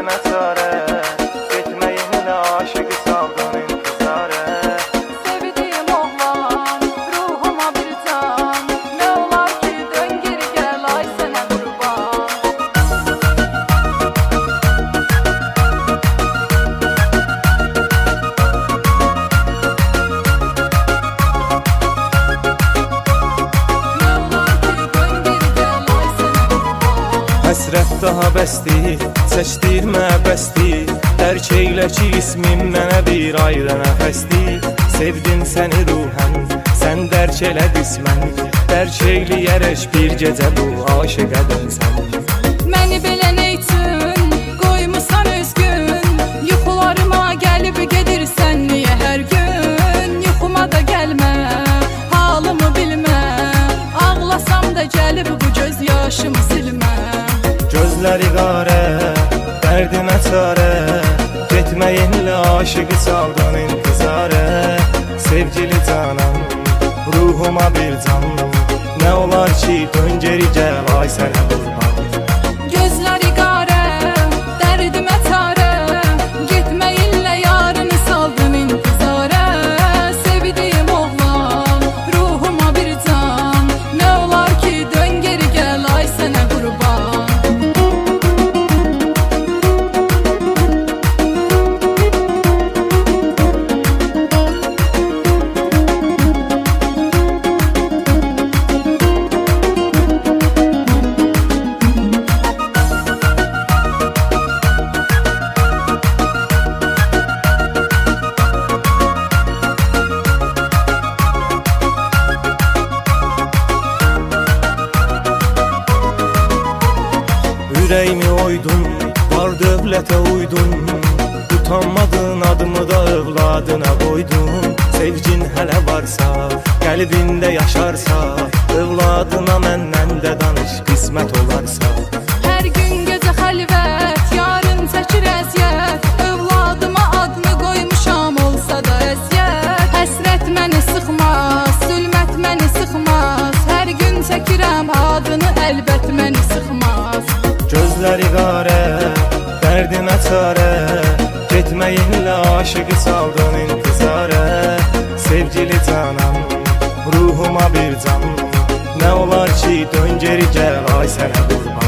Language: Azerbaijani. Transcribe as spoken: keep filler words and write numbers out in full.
dərdimə çarə, getməyinlə aşıqı saldın intizarə. Sevdiyim oğlan, ruhuma bir can, nə olar ki dön geri gəl ay sənə qurban. Həsrət daha bəsdir, çəkdirmə bəsdir. Dərk eylə ki ismin mənə bir ayrı nəfəsdir. Sevdim səni ruhən, sən dərk elə qismən. Dərk eyləyərək bir gecə bu aşıqa dönsən. Məni belə nə üçün qoymusan üzgün, yuxularıma gəlib gedirsən niyə hər gün? Yuxuma da gəlmə, halımı bilmə, ağlasam da gəlib bu göz yaşımı silmə. Gözləri qarə, dərdimə çarə, getməyinlə aşıqı saldın intizarə. Sevgili canım, ruhuma bir can, nə olar ki dön geri gəl ay sənə qurban. Gözləri qarə, dərdimə çarə, getməyinlə yarını saldın intizarə. Sevdiyim oğlan, ruhuma bir can, nə olar ki dön geri gəl ay sənə qurban. Ürəyimi oydun, var dövlətə uydun. Utanmadın adımı da övladına qoydun. Sevgin hələ varsa, qəlbində yaşarsa, övladına məndən də danış, qismət olarsa. Hər gün gecə xəlvət, yarın çəkir əziyyət. Övladıma adını qoymuşam olsa da əziyyət. Həsrət məni sıxmaz, zülmət məni sıxmaz. Hər gün çəkirəm adını, əlbət məni sıxmaz. Gözləri qarə, dərdimə çarə, getməyinlə aşıqı saldın intizarə. Sevgili canım, ruhuma bir can, nə olar ki dön geri gəl ay sənə qurban.